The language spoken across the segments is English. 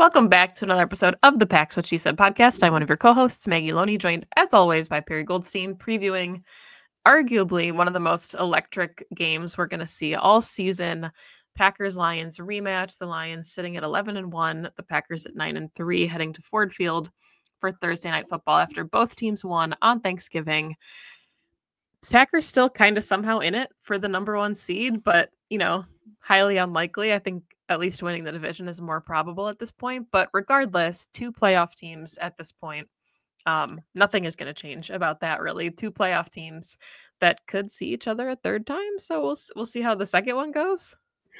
Welcome back to another episode of the Pax What She Said podcast. I'm one of your co-hosts, Maggie Loney, joined as always by Perry Goldstein, previewing arguably one of the most electric games we're going to see all season. Packers-Lions rematch. The Lions sitting at 11-1, the Packers at 9-3, heading to Ford Field for Thursday Night Football after both teams won on Thanksgiving. Packers still kind of somehow in it for the number one seed, but, highly unlikely. I think at least winning the division is more probable at this point. But regardless, two playoff teams at this point. Nothing is going to change about that, really. Two playoff teams that could see each other a third time. So we'll see how the second one goes.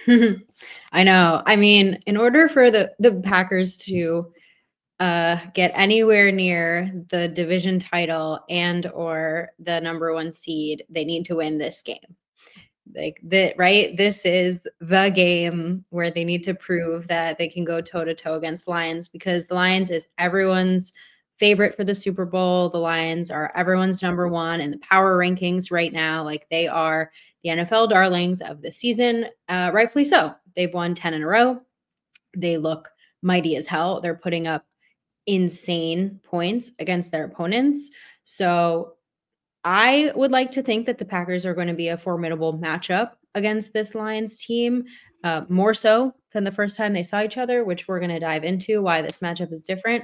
I know. I mean, in order for the Packers to get anywhere near the division title and or the number one seed, they need to win this game. Right? This is the game where they need to prove that they can go toe-to-toe against the Lions, because the Lions is everyone's favorite for the Super Bowl. The Lions are everyone's number one in the power rankings right now. Like, they are the NFL darlings of the season, rightfully so. They've won 10 in a row. They look mighty as hell. They're putting up insane points against their opponents. So I would like to think that the Packers are going to be a formidable matchup against this Lions team, more so than the first time they saw each other, which we're going to dive into why this matchup is different.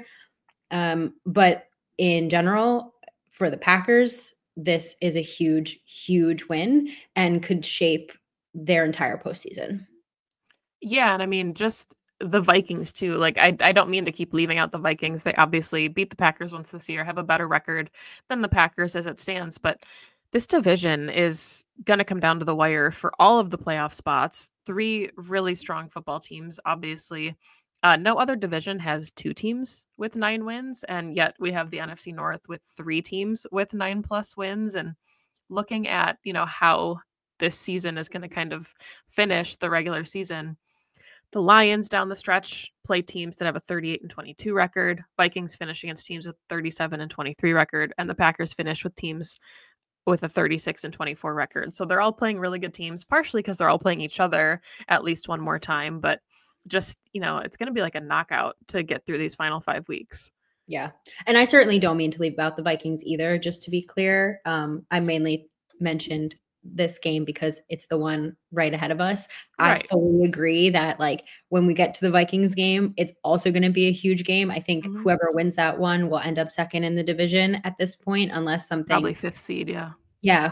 But in general, for the Packers, this is a huge, huge win and could shape their entire postseason. Yeah, and I mean, just the Vikings too. Like, I don't mean to keep leaving out the Vikings. They obviously beat the Packers once this year, have a better record than the Packers as it stands. But this division is going to come down to the wire for all of the playoff spots. Three really strong football teams, obviously. No other division has two teams with 9 wins, and yet we have the NFC North with 3 teams with 9+ wins. And looking at, how this season is going to kind of finish the regular season, the Lions down the stretch play teams that have a 38-22 record. Vikings finish against teams with 37-23 record, and the Packers finish with teams with a 36-24 record. So they're all playing really good teams, partially because they're all playing each other at least one more time. But just, it's going to be like a knockout to get through these final 5 weeks. Yeah. And I certainly don't mean to leave out the Vikings either, just to be clear. I mainly mentioned this game because it's the one right ahead of us. Right. I fully agree that, like, when we get to the Vikings game, it's also going to be a huge game. I think whoever wins that one will end up second in the division at this point, unless something probably 5th seed. Yeah. Yeah.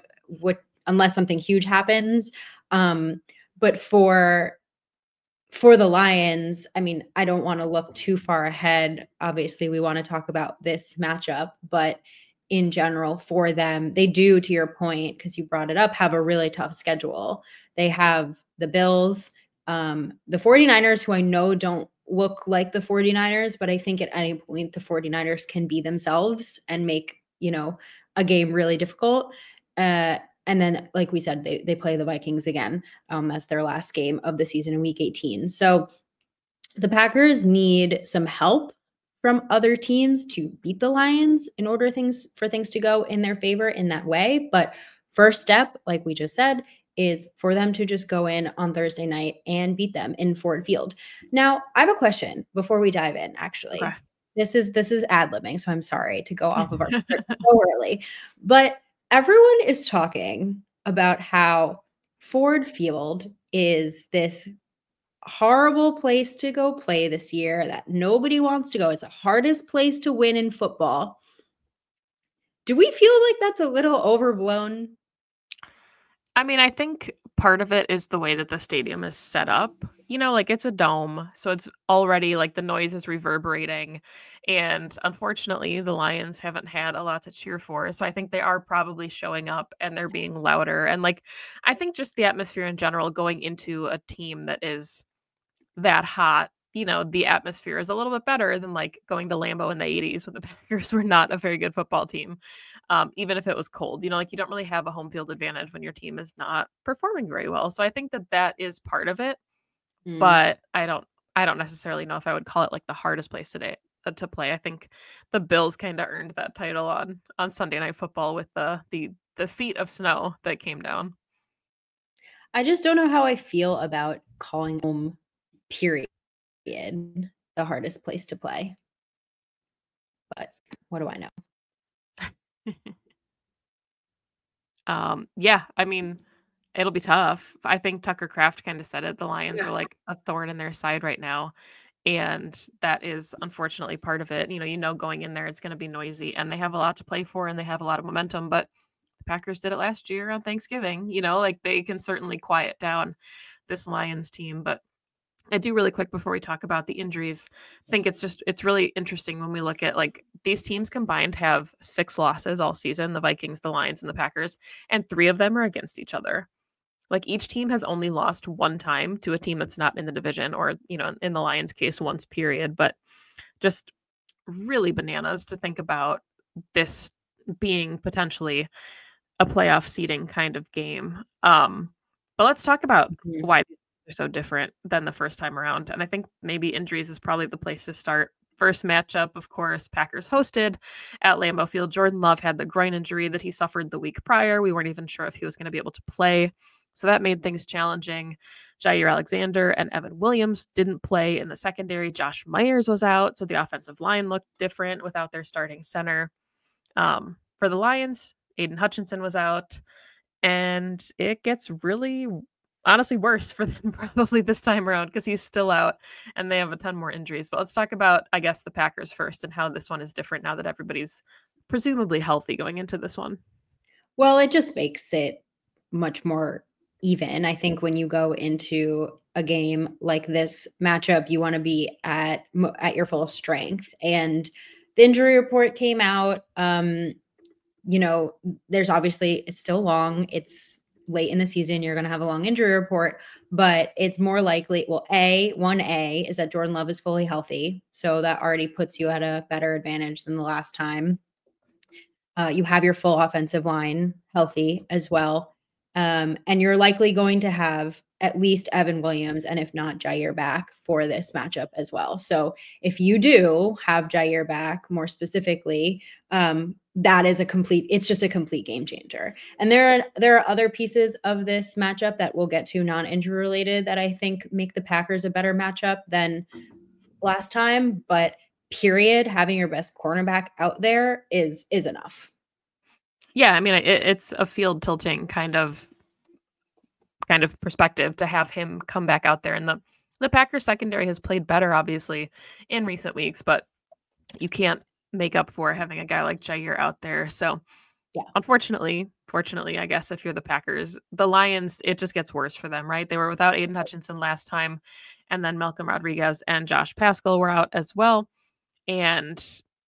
Unless something huge happens. But for the Lions, I mean, I don't want to look too far ahead. Obviously, we want to talk about this matchup, but in general, for them, they do, to your point, because you brought it up, have a really tough schedule. They have the Bills, the 49ers, who I know don't look like the 49ers, but I think at any point the 49ers can be themselves and make, a game really difficult. And then, like we said, they play the Vikings again. That's their last game of the season in Week 18. So the Packers need some help from other teams to beat the Lions in order for things to go in their favor in that way. But first step, like we just said, is for them to just go in on Thursday night and beat them in Ford Field. Now, I have a question before we dive in, actually. Okay. This is ad-libbing, so I'm sorry to go off of our script so early. But everyone is talking about how Ford Field is this horrible place to go play this year, that nobody wants to go. It's the hardest place to win in football. Do we feel like that's a little overblown? I mean, I think part of it is the way that the stadium is set up. Like, it's a dome, so it's already like the noise is reverberating. And unfortunately, the Lions haven't had a lot to cheer for. So I think they are probably showing up and they're being louder. And, like, I think just the atmosphere in general going into a team that is that hot, the atmosphere is a little bit better than, like, going to Lambeau in the 80s when the Packers were not a very good football team. Even if it was cold, like, you don't really have a home field advantage when your team is not performing very well. So I think that is part of it, but I don't necessarily know if I would call it like the hardest place today to play. I think the Bills kind of earned that title on Sunday Night Football with the feet of snow that came down. I just don't know how I feel about calling home, period, the hardest place to play. But what do I know? Yeah, I mean, it'll be tough. I think Tucker Kraft kind of said it. The Lions Yeah. are like a thorn in their side right now. And that is unfortunately part of it. Going in there, it's going to be noisy and they have a lot to play for and they have a lot of momentum. But the Packers did it last year on Thanksgiving, like they can certainly quiet down this Lions team. But I do really quick before we talk about the injuries. I think it's really interesting when we look at like these teams combined have 6 losses all season, the Vikings, the Lions, and the Packers, and 3 of them are against each other. Like each team has only lost one time to a team that's not in the division or, in the Lions case once period, but just really bananas to think about this being potentially a playoff seeding kind of game. But let's talk about Mhm. why these are so different than the first time around. And I think maybe injuries is probably the place to start. First matchup, of course, Packers hosted at Lambeau Field. Jordan Love had the groin injury that he suffered the week prior. We weren't even sure if he was going to be able to play. So that made things challenging. Jair Alexander and Evan Williams didn't play in the secondary. Josh Myers was out. So the offensive line looked different without their starting center. For the Lions, Aiden Hutchinson was out, and it gets really, honestly worse for them probably this time around because he's still out and they have a ton more injuries. But let's talk about, I guess, the Packers first and how this one is different now that everybody's presumably healthy going into this one. Well, it just makes it much more even. I think when you go into a game like this matchup, you want to be at your full strength. And the injury report came out. You know, there's obviously it's still long. It's late in the season. You're going to have a long injury report, but it's more likely. Well, 1A is that Jordan Love is fully healthy, so that already puts you at a better advantage than the last time. You have your full offensive line healthy as well. And you're likely going to have at least Evan Williams, and if not Jair back for this matchup as well. So if you do have Jair back more specifically, it's just a complete game changer. And there are other pieces of this matchup that we'll get to non-injury related that I think make the Packers a better matchup than last time. But period, having your best cornerback out there is enough. Yeah, I mean, it's a field tilting kind of perspective to have him come back out there. And the Packers secondary has played better, obviously, in recent weeks, but you can't make up for having a guy like Jair out there. So Yeah. unfortunately, fortunately, I guess if you're the Packers, the Lions, it just gets worse for them, right? They were without Aiden Hutchinson last time, and then Malcolm Rodriguez and Josh Pascal were out as well. And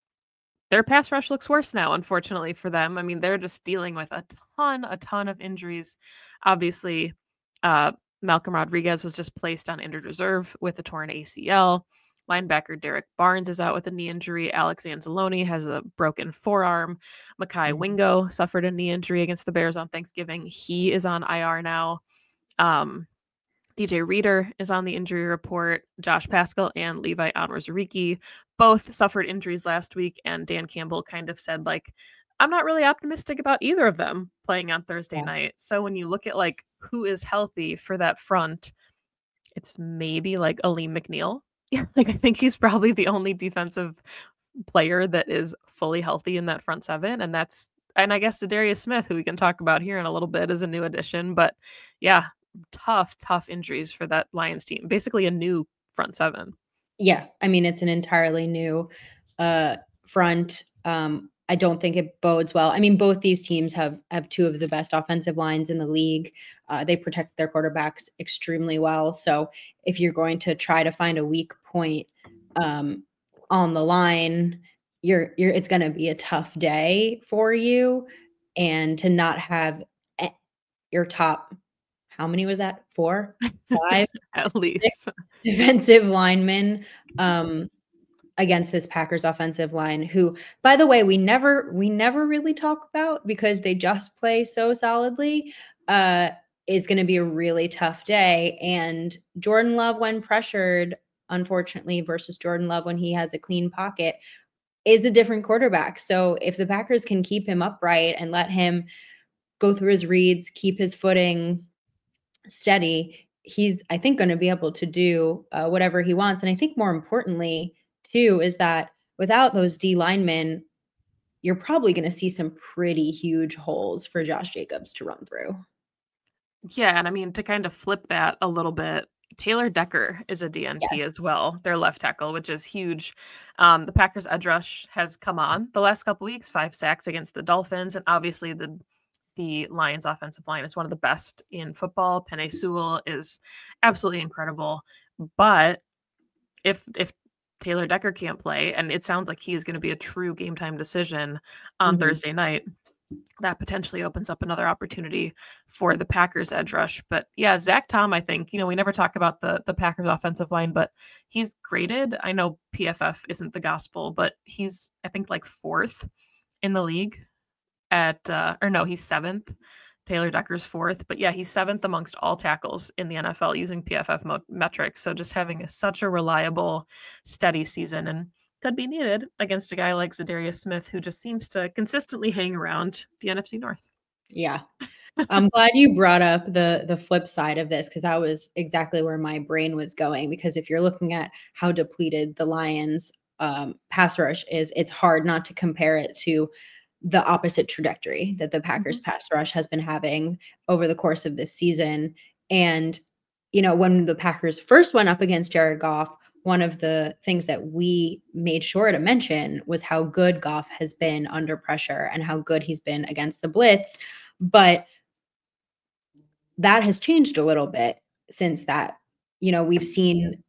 their pass rush looks worse now, unfortunately for them. I mean, they're just dealing with a ton of injuries. Obviously, uh, Malcolm Rodriguez was just placed on injured reserve with a torn ACL. Linebacker Derek Barnes is out with a knee injury. Alex Anzalone has a broken forearm. Makai Mhm. Wingo suffered a knee injury against the Bears on Thanksgiving. He is on IR now. Um, DJ Reader is on the injury report. Josh Pascal and Levi Onwuzurike both suffered injuries last week, and Dan Campbell kind of said, like, I'm not really optimistic about either of them playing on Thursday Yeah. night. So when you look at like who is healthy for that front, it's maybe like Aleem McNeil. Yeah, like I think he's probably the only defensive player that is fully healthy in that front seven, and I guess Darius Smith, who we can talk about here in a little bit, is a new addition. But yeah, tough injuries for that Lions team. Basically a new front seven. Yeah, I mean, it's an entirely new, uh, front. I don't think it bodes well. I mean, both these teams have 2 of the best offensive lines in the league. They protect their quarterbacks extremely well. So if you're going to try to find a weak point, um, on the line, it's gonna be a tough day for you, and to not have a your top how many was that? 4? 5? At 6 least. defensive linemen, um, against this Packers offensive line, who, by the way, we never really talk about because they just play so solidly, uh, is gonna be a really tough day, and Jordan Love, when pressured, unfortunately, versus Jordan Love when he has a clean pocket, is a different quarterback. So if the Packers can keep him upright and let him go through his reads, keep his footing steady, he's, I think, going to be able to do whatever he wants. And I think more importantly, too, is that without those D linemen, you're probably going to see some pretty huge holes for Josh Jacobs to run through. Yeah, and I mean, to kind of flip that a little bit, Taylor Decker is a DNP Yes. as well, their left tackle, which is huge. The Packers edge rush has come on the last couple weeks, 5 sacks against the Dolphins, and obviously the Lions offensive line is one of the best in football. Penei Sewell is absolutely incredible. But if Taylor Decker can't play, and it sounds like he is going to be a true game time decision on Mhm. Thursday night, that potentially opens up another opportunity for the Packers edge rush. But yeah, Zach Tom, I think, we never talk about the Packers offensive line, but he's graded. I know PFF isn't the gospel, but he's, I think, like fourth in the league at, or no, he's seventh. Taylor Decker's fourth, but yeah, he's seventh amongst all tackles in the NFL using PFF metrics. So just having such a reliable, steady season and could be needed against a guy like Zadarius Smith, who just seems to consistently hang around the NFC North. Yeah. I'm glad you brought up the flip side of this, because that was exactly where my brain was going. Because if you're looking at how depleted the Lions pass rush is, it's hard not to compare it to the opposite trajectory that the Packers Mhm. pass rush has been having over the course of this season. And, when the Packers first went up against Jared Goff, one of the things that we made sure to mention was how good Goff has been under pressure and how good he's been against the blitz. But that has changed a little bit since that. We've seen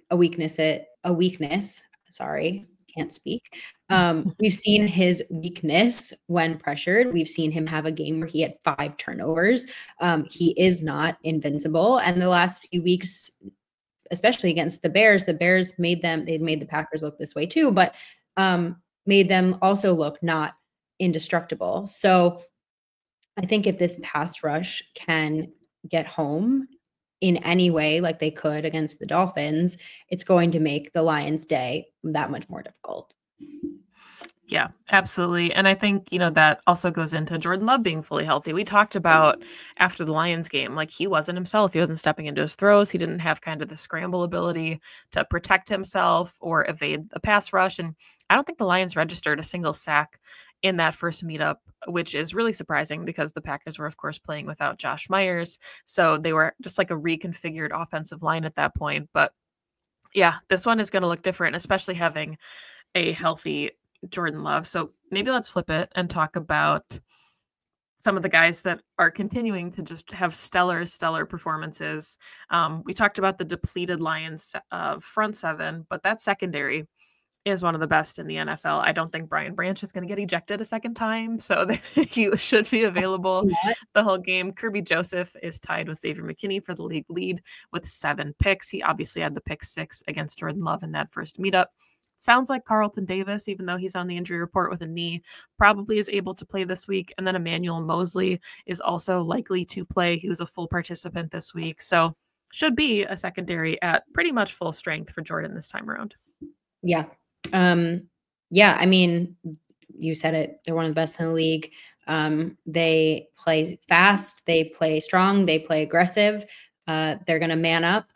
a weakness, sorry, can't speak. We've seen his weakness when pressured. We've seen him have a game where he had 5 turnovers. He is not invincible, and the last few weeks, especially against the Bears they made the Packers look this way too, but made them also look not indestructible. So I think if this pass rush can get home in any way like they could against the Dolphins, it's going to make the Lions' day that much more difficult. Yeah, absolutely. And I think, that also goes into Jordan Love being fully healthy. We talked about after the Lions game, like he wasn't himself. He wasn't stepping into his throws. He didn't have kind of the scramble ability to protect himself or evade the pass rush. And I don't think the Lions registered a single sack in that first meetup, which is really surprising because the Packers were, of course, playing without Josh Myers. So they were just like a reconfigured offensive line at that point. But yeah, this one is going to look different, especially having a healthy Jordan Love. So maybe let's flip it and talk about some of the guys that are continuing to just have stellar performances. We talked about the depleted Lions front seven, but that secondary is one of the best in the NFL. I don't think Brian Branch is going to get ejected a second time, so he should be available the whole game. Kirby Joseph is tied with Xavier McKinney for the league lead with 7 picks. He obviously had the pick 6 against Jordan Love in that first meetup. Sounds like Carlton Davis, even though he's on the injury report with a knee, probably is able to play this week. And then Emmanuel Mosley is also likely to play. He was a full participant this week. So should be a secondary at pretty much full strength for Jordan this time around. Yeah. Yeah, I mean, you said it. They're one of the best in the league. They play fast, they play strong, they play aggressive. They're going to man up.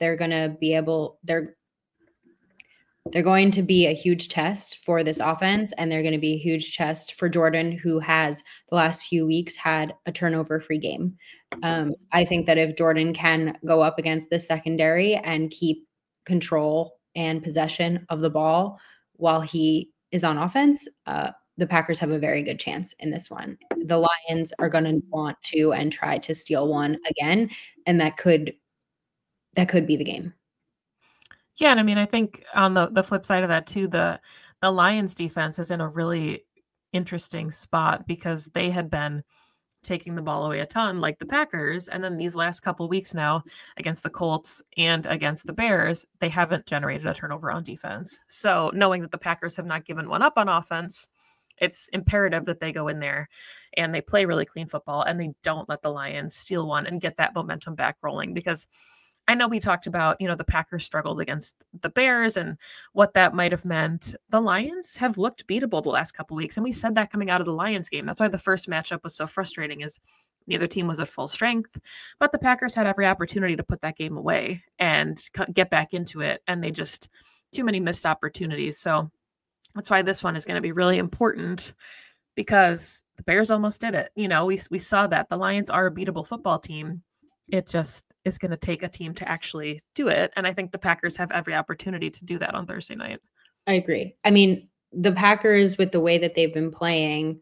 They're going to be a huge test for this offense, and they're going to be a huge test for Jordan, who has the last few weeks had a turnover-free game. I think that if Jordan can go up against this secondary and keep control and possession of the ball while he is on offense, the Packers have a very good chance in this one. The Lions are going to want to and try to steal one again, and that could be the game. Yeah, and I mean, I think on the flip side of that too, the Lions defense is in a really interesting spot because they had been taking the ball away a ton like the Packers, and then these last couple weeks now against the Colts and against the Bears, they haven't generated a turnover on defense. So, knowing that the Packers have not given one up on offense, it's imperative that they go in there and they play really clean football and they don't let the Lions steal one and get that momentum back rolling because I know we talked about, the Packers struggled against the Bears and what that might have meant. The Lions have looked beatable the last couple weeks, and we said that coming out of the Lions game. That's why the first matchup was so frustrating is Neither team was at full strength, but the Packers had every opportunity to put that game away and get back into it. And they just, too many missed opportunities. So that's why this one is going to be really important because the Bears almost did it. We saw that the Lions are a beatable football team. It just is going to take a team to actually do it. And I think the Packers have every opportunity to do that on Thursday night. I agree. I mean, the Packers, with the way that they've been playing,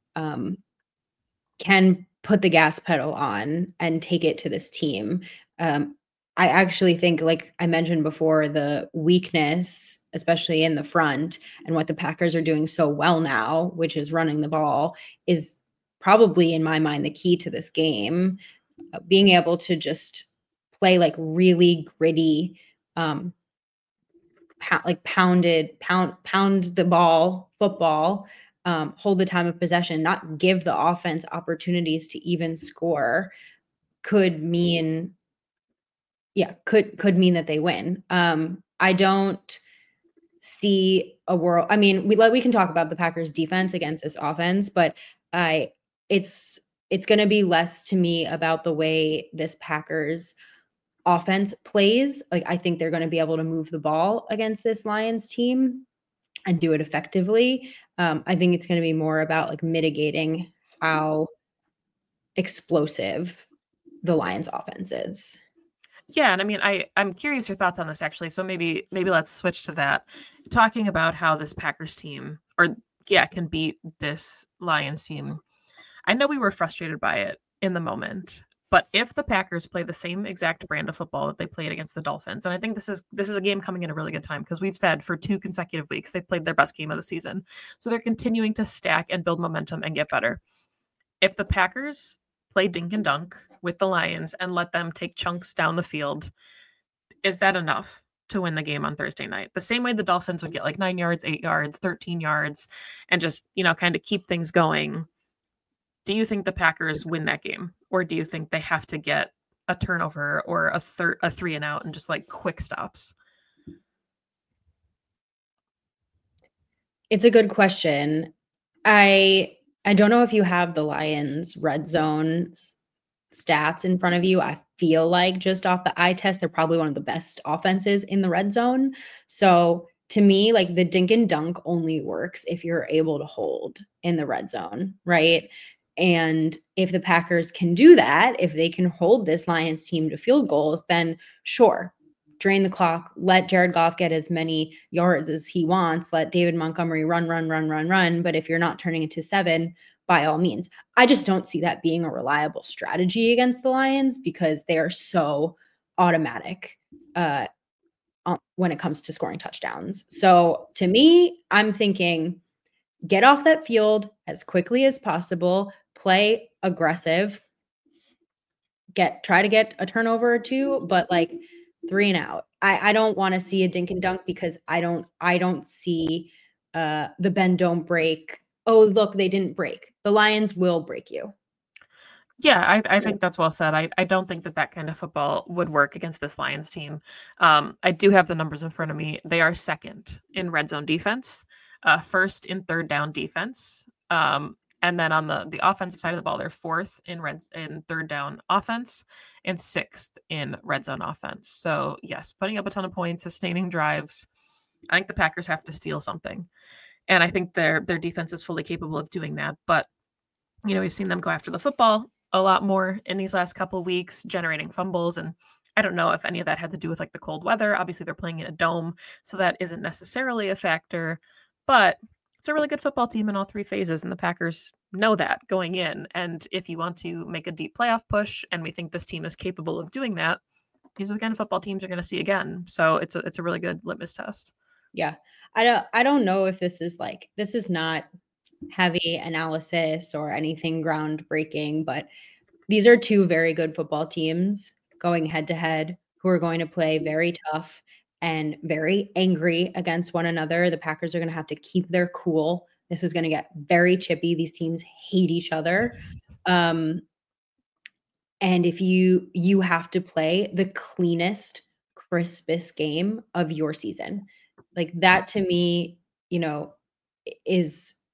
can put the gas pedal on and take it to this team. I actually think, like I mentioned before, the weakness, especially in the front, and what the Packers are doing so well now, which is running the ball, is probably, in my mind, the key to this game. Being able to just play like really gritty, pound the ball football, hold the time of possession, not give the offense opportunities to even score, could mean could mean that they win. I don't see a world. I mean, we can talk about the Packers defense against this offense, but I it's it's going to be less to me about the way this Packers offense plays. Like, I think they're going to be able to move the ball against this Lions team and do it effectively. I think it's going to be more about like mitigating how explosive the Lions offense is. Yeah, and I mean, I'm curious your thoughts on this actually. So maybe let's switch to that. Talking about how this Packers team, or yeah, can beat this Lions team. I know we were frustrated by it in the moment, but if the Packers play the same exact brand of football that they played against the Dolphins, and I think this is a game coming in a really good time because we've said for 2 consecutive weeks they've played their best game of the season. So they're continuing to stack and build momentum and get better. If the Packers play dink and dunk with the Lions and let them take chunks down the field, is that enough to win the game on Thursday night? The same way the Dolphins would get like 9 yards, 8 yards, 13 yards, and just, kind of keep things going. Do you think the Packers win that game? Or do you think they have to get a turnover or a 3 and out and just like quick stops? It's a good question. I don't know if you have the Lions red zone stats in front of you. I feel like just off the eye test, they're probably one of the best offenses in the red zone. So to me, like, the dink and dunk only works if you're able to hold in the red zone, right? And if the Packers can do that, if they can hold this Lions team to field goals, then sure, drain the clock, let Jared Goff get as many yards as he wants, let David Montgomery run, run, run, run, run. But if you're not turning it to 7, by all means. I just don't see that being a reliable strategy against the Lions because they are so automatic when it comes to scoring touchdowns. So to me, I'm thinking get off that field as quickly as possible, play aggressive, try to get a turnover or two, but like 3 and out. I don't want to see a dink and dunk because I don't see the bend don't break. Oh, look, they didn't break. The Lions will break you. Yeah, I think that's well said. I don't think that kind of football would work against this Lions team. I do have the numbers in front of me. They are second in red zone defense, first in third down defense, and then on the offensive side of the ball, they're fourth in third down offense and sixth in red zone offense. So yes, putting up a ton of points, sustaining drives. I think the Packers have to steal something, and I think their defense is fully capable of doing that. But we've seen them go after the football a lot more in these last couple weeks, generating fumbles. And I don't know if any of that had to do with like the cold weather. Obviously, they're playing in a dome, so that isn't necessarily a factor. But it's a really good football team in all 3 phases, and the Packers know that going in. And if you want to make a deep playoff push, and we think this team is capable of doing that, these are the kind of football teams you're going to see again. So it's a really good litmus test. Yeah. I don't know if this is not heavy analysis or anything groundbreaking, but these are 2 very good football teams going head to head who are going to play very tough and very angry against one another. The Packers are going to have to keep their cool. This is going to get very chippy. These teams hate each other. And if you have to play the cleanest, crispest game of your season. Like, that to me, is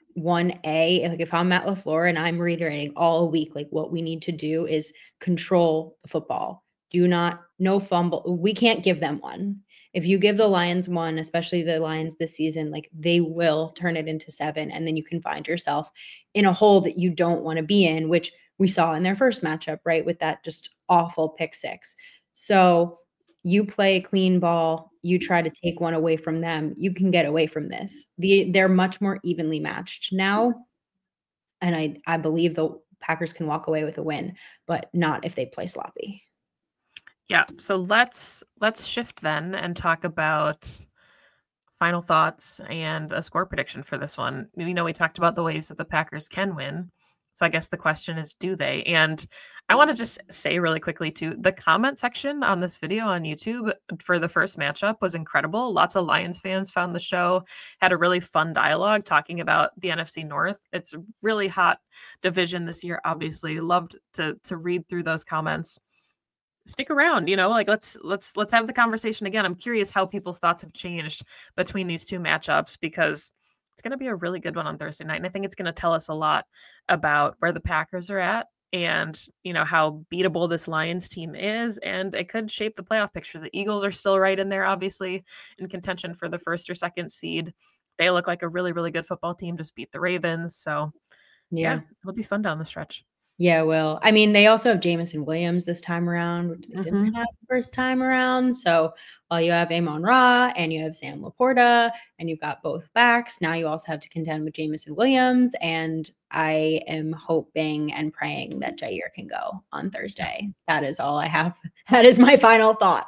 1A, like if I'm Matt LaFleur and I'm reiterating all week, like what we need to do is control the football. No fumble. We can't give them one. If you give the Lions one, especially the Lions this season, like they will turn it into 7. And then you can find yourself in a hole that you don't want to be in, which we saw in their first matchup, right? With that just awful pick 6. So you play clean ball, you try to take one away from them, you can get away from this. They're much more evenly matched now, and I believe the Packers can walk away with a win, but not if they play sloppy. Yeah, so let's shift then and talk about final thoughts and a score prediction for this one. We talked about the ways that the Packers can win. So I guess the question is, do they? And I want to just say really quickly too, the comment section on this video on YouTube for the first matchup was incredible. Lots of Lions fans found the show, had a really fun dialogue talking about the NFC North. It's a really hot division this year, obviously. Loved to read through those comments. Stick around, like let's have the conversation again. I'm curious how people's thoughts have changed between these two matchups, because it's going to be a really good one on Thursday night, and I think it's going to tell us a lot about where the Packers are at, and how beatable this Lions team is, and it could shape the playoff picture. The Eagles are still right in there, obviously in contention for the first or second seed. They look like a really, really good football team, just beat the Ravens. So yeah, Yeah. it'll be fun down the stretch. Yeah, well, I mean, they also have Jameson Williams this time around, which they didn't Mhm. have the first time around. So while you have Amon Ra and you have Sam Laporta and you've got both backs, now you also have to contend with Jameson Williams. And I am hoping and praying that Jair can go on Thursday. That is all I have. That is my final thought.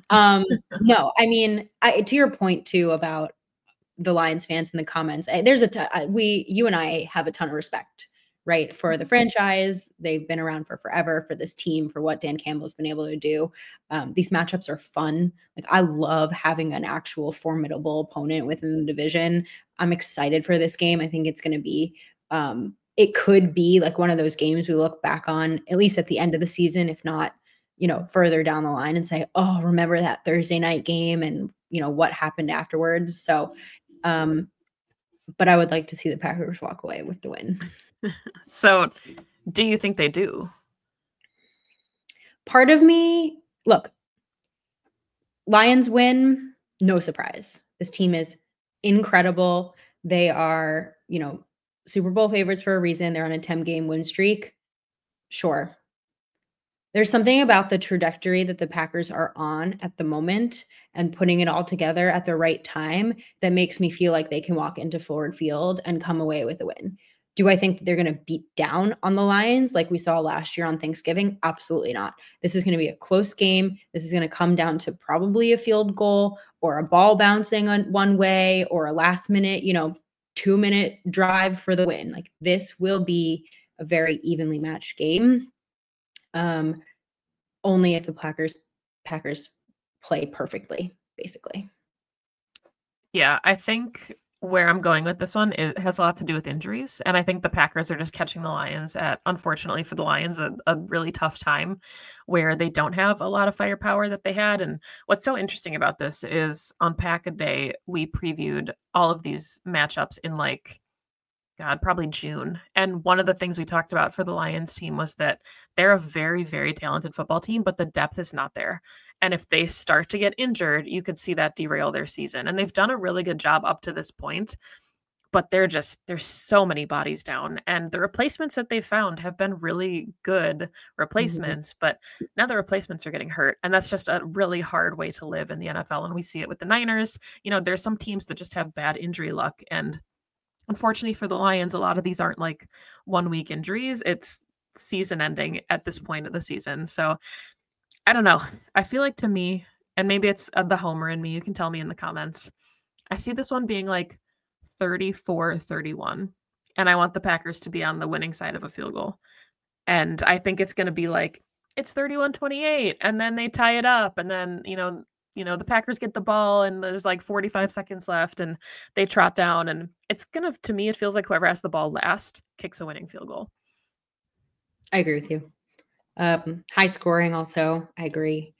No, I mean, to your point too about the Lions fans in the comments, you and I have a ton of respect, right, for the franchise. They've been around for forever, for this team, for what Dan Campbell's been able to do. These matchups are fun. Like I love having an actual formidable opponent within the division. I'm excited for this game. I think it's going to be it could be like one of those games we look back on, at least at the end of the season, if not, further down the line, and say, oh, remember that Thursday night game and what happened afterwards. So but I would like to see the Packers walk away with the win. So, do you think they do? Part of me, look, Lions win, no surprise. This team is incredible. They are, Super Bowl favorites for a reason. They're on a 10-game win streak. Sure. There's something about the trajectory that the Packers are on at the moment and putting it all together at the right time that makes me feel like they can walk into Ford Field and come away with a win. Do I think they're going to beat down on the Lions like we saw last year on Thanksgiving? Absolutely not. This is going to be a close game. This is going to come down to probably a field goal or a ball bouncing on one way or a last minute, 2-minute drive for the win. Like this will be a very evenly matched game. Only if the Packers play perfectly, basically. Yeah, I think where I'm going with this one, it has a lot to do with injuries, and I think the Packers are just catching the Lions at, unfortunately for the Lions, a really tough time where they don't have a lot of firepower that they had. And what's so interesting about this is on Pack-A-Day, we previewed all of these matchups in God, probably June. And one of the things we talked about for the Lions team was that they're a very, very talented football team, but the depth is not there. And if they start to get injured, you could see that derail their season. And they've done a really good job up to this point, but there's so many bodies down. And the replacements that they found have been really good replacements, but now the replacements are getting hurt. And that's just a really hard way to live in the NFL. And we see it with the Niners. There's some teams that just have bad injury luck. And unfortunately for the Lions, a lot of these aren't like 1 week injuries. It's season ending at this point of the season. So I don't know. I feel like to me, and maybe it's the homer in me, you can tell me in the comments. I see this one being like 34-31. And I want the Packers to be on the winning side of a field goal. And I think it's going to be like, it's 31-28. And then they tie it up. And then, the Packers get the ball and there's like 45 seconds left and they trot down, and to me, it feels like whoever has the ball last kicks a winning field goal. I agree with you. High scoring also, I agree.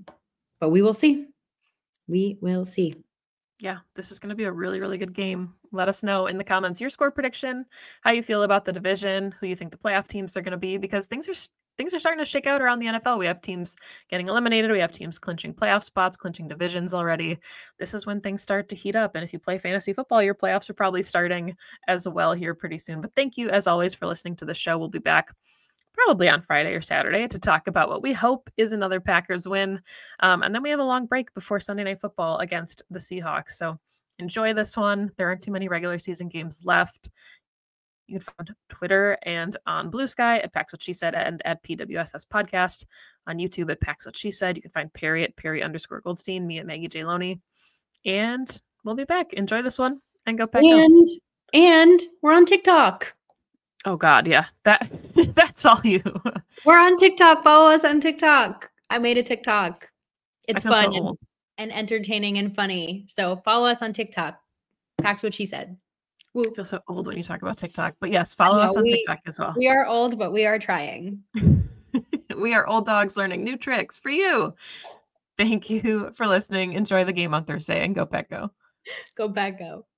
But we will see. We will see. Yeah, this is going to be a really, really good game. Let us know in the comments your score prediction, how you feel about the division, who you think the playoff teams are going to be, because things are starting to shake out around the NFL. We have teams getting eliminated. We have teams clinching playoff spots, clinching divisions already. This is when things start to heat up. And if you play fantasy football, your playoffs are probably starting as well here pretty soon. But thank you, as always, for listening to the show. We'll be back probably on Friday or Saturday to talk about what we hope is another Packers win. And then we have a long break before Sunday Night Football against the Seahawks. So enjoy this one. There aren't too many regular season games left. You can find Twitter and on Blue Sky at Pax What She Said and at PWSS Podcast. On YouTube at Pax What She Said. You can find Perry at Perry_Goldstein, me at Maggie J. Loney. And we'll be back. Enjoy this one and go Pack Go. And we're on TikTok. Oh God, yeah. That's all you. We're on TikTok. Follow us on TikTok. I made a TikTok. It's fun so and entertaining and funny. So follow us on TikTok. Pax What She Said. Woo. I feel so old when you talk about TikTok. But yes, follow us on TikTok as well. We are old, but we are trying. We are old dogs learning new tricks for you. Thank you for listening. Enjoy the game on Thursday and go Pack Go. Go Pack Go.